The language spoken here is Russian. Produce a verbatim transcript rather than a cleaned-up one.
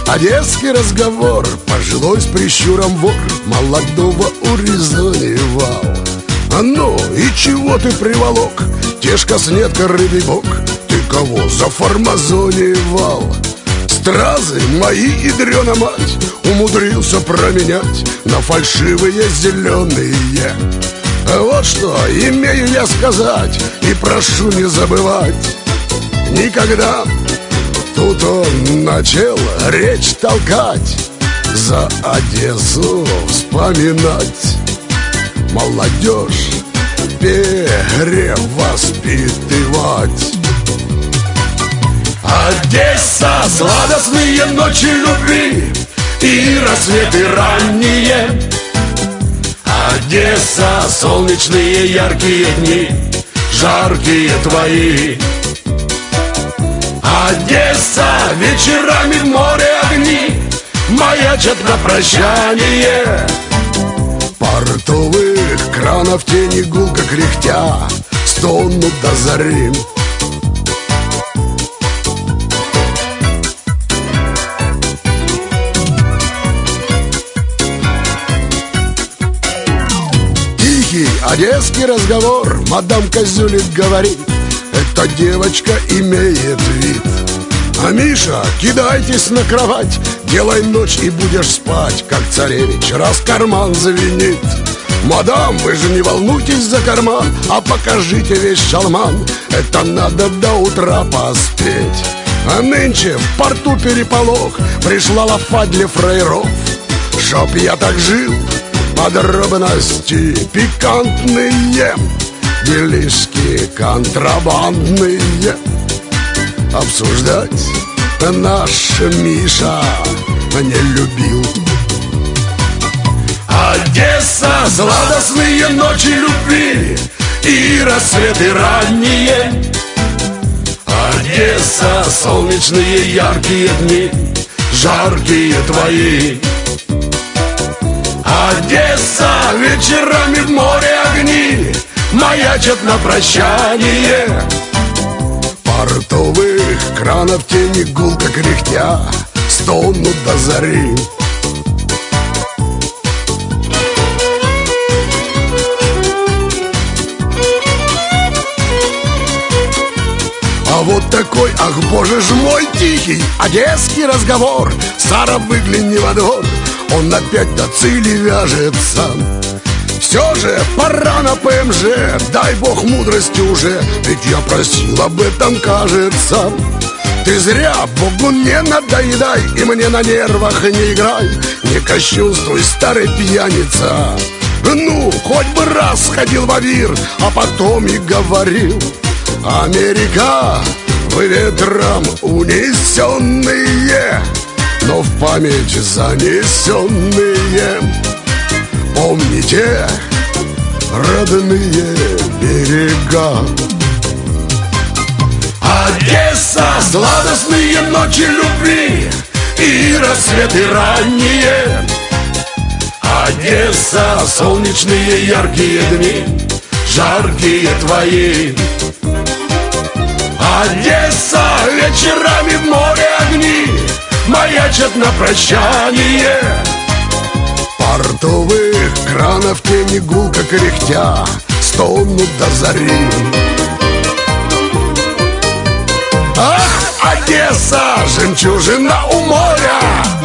Одесский разговор. Пожилой с прищуром вор молодого урезонивал. А ну, и чего ты приволок? Тешка, снетка, рыбий бок. Ты кого зафармазонивал? Стразы мои и дрена мать умудрился променять на фальшивые зеленые. Вот что имею я сказать, и прошу не забывать. Никогда тут он начал речь толкать, за Одессу вспоминать. Молодежь перевоспитывать. Одесса, сладостные ночи любви и рассветы ранние. Одесса, солнечные яркие дни, жаркие твои. Одесса, вечерами в море огни маячат на прощание. Портовых кранов тени гулко кряхтя стонут до зари. Тихий одесский разговор. Мадам Козюлик говорит: эта девочка имеет вид. А Миша, кидайтесь на кровать, делай ночь и будешь спать, как царевич, раз карман звенит. Мадам, вы же не волнуйтесь за карман, а покажите весь шалман. Это надо до утра поспеть. А нынче в порту переполох, пришла лафа для фраеров. Чтоб я так жил, подробности пикантные, делишки контрабандные обсуждать наш Миша не любил. Одесса, сладостные ночи любви и рассветы ранние. Одесса, солнечные яркие дни, жаркие твои. Одесса, вечерами в море огни маячат на прощание. Портовых кранов тени гулко кряхтя стонут до зари. А вот такой, ах боже ж мой, тихий одесский разговор. Сара, выгляни во двор, он опять до цели вяжется. Все же пора на ПМЖ, дай бог мудрости уже, ведь я просил об этом, кажется. Ты зря Богу не надоедай и мне на нервах не играй. Не кощунствуй, старый пьяница. Ну, хоть бы раз сходил в Авир, а потом и говорил: Америка, вы ветром унесенные, но в память занесенные. Помните родные берега. Одесса, сладостные ночи любви и рассветы ранние. Одесса, солнечные яркие дни, жаркие твои. Одесса, вечерами в море огни маячат на прощание. Портовых кранов тени гулко кряхтя стонут до зари. Ах, Одесса, жемчужина у моря,